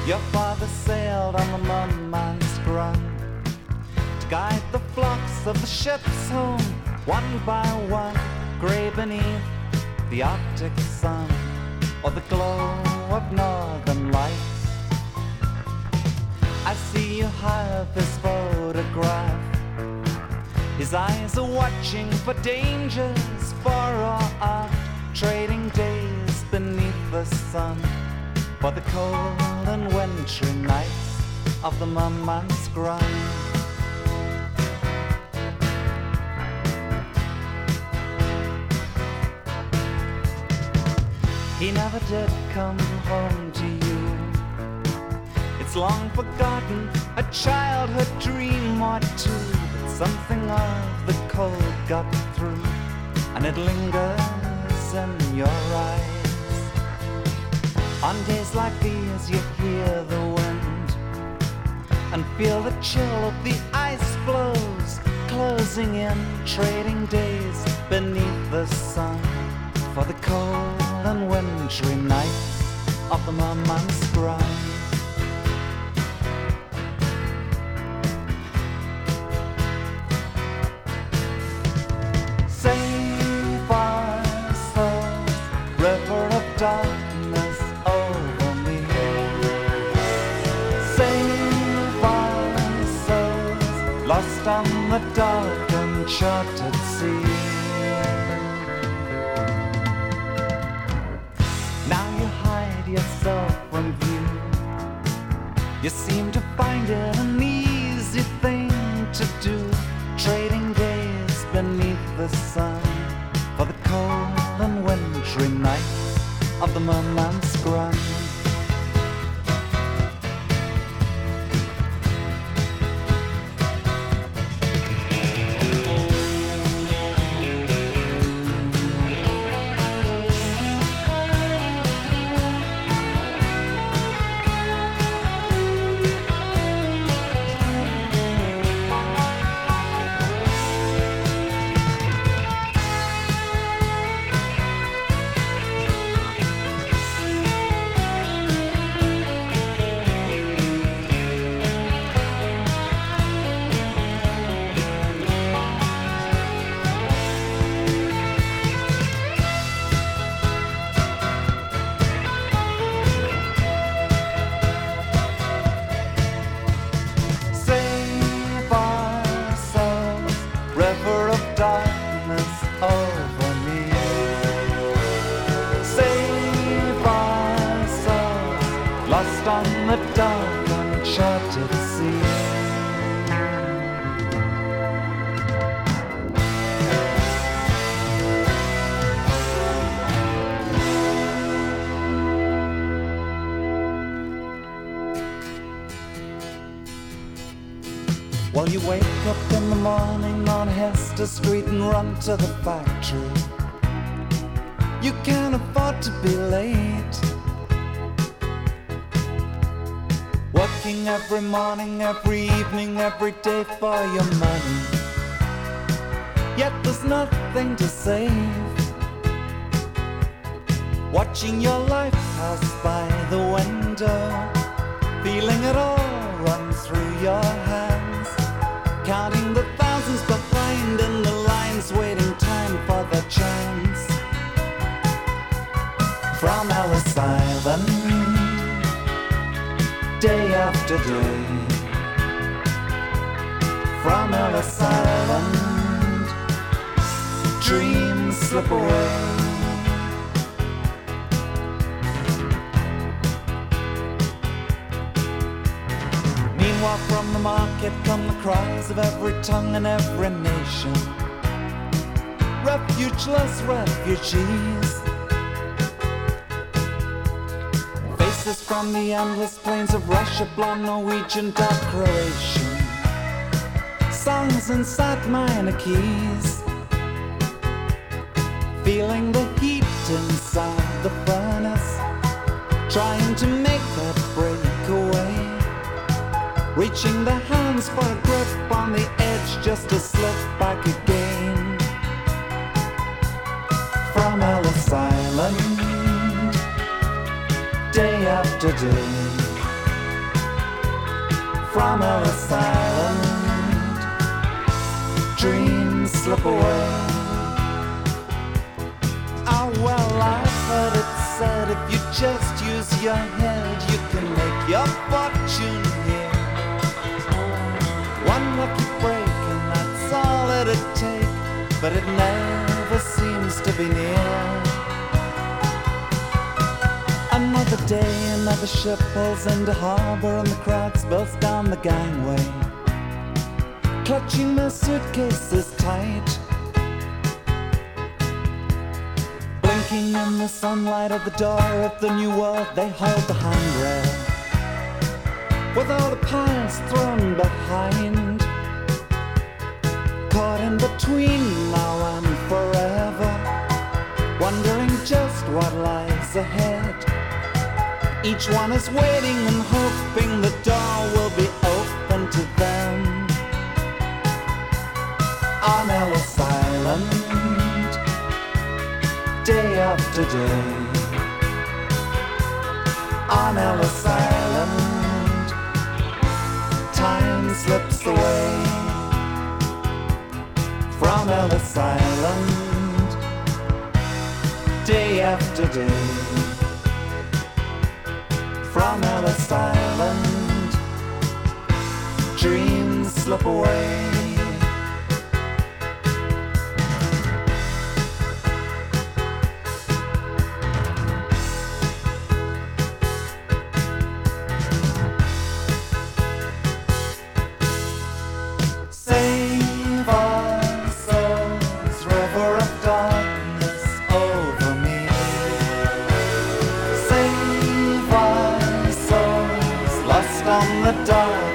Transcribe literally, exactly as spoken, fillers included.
Your father sailed on the Murmansk run to guide the flocks of the ships home, one by one, grey beneath the Arctic sun or the glow of northern lights. I see you have his photograph. His eyes are watching for dangers, for all our trading days beneath the sun, for the cold and wintry nights of the Murmansk run. He never did come home to you. It's long forgotten, a childhood dream or two, but something of the cold got through, and it lingers in your eyes. On days like these you hear the wind and feel the chill of the ice floes closing in, trading days beneath the sun for the cold and wintry nights of the Murmansk run. Save our souls, river of darkness over me. Save our souls, lost on the dark uncharted sea. Yourself from view, you seem to find it an easy thing to do, trading days beneath the sun for the cold and wintry nights of the Murmansk run. Well, you wake up in the morning on Hester Street and run to the factory. You can't afford to be late. Working every morning, every evening, every day for your money. Yet there's nothing to save. Watching your life pass by the window, feeling it all run through your hands, counting the thousands behind in the lines, waiting time for their chance. From Ellis Island, day after day. From Ellis Island, dreams slip away. Meanwhile from the market come the cries of every tongue and every nation. Refugeless refugees, faces from the endless plains of Russia, blonde, Norwegian, dark Croatian. Songs inside minor keys, feeling the heat inside the furnace, trying to make that breakaway, reaching their hands for a grip on the edge just to slip back again. From Ellis Island, day after day. from Ellis Island. Dreams slip away. Oh well, I've heard it said if you just use your head, you can make your fortune here. One lucky break and that's all it'd take, but it never seems to be near. Another day, another ship pulls into harbor and the crowd spills down the gangway, clutching their suitcases tight. Blinking in the sunlight of the door of the new world, they hold the handrail with all the piles thrown behind. Caught in between now and forever, wondering just what lies ahead. Each one is waiting and hoping the door will be open to them. On Ellis Island, day after day. On Ellis Island, time slips away. From Ellis Island, day after day. From Ellis Island, dreams slip away. Save our souls, river of darkness over me. Save our souls, lost on the dark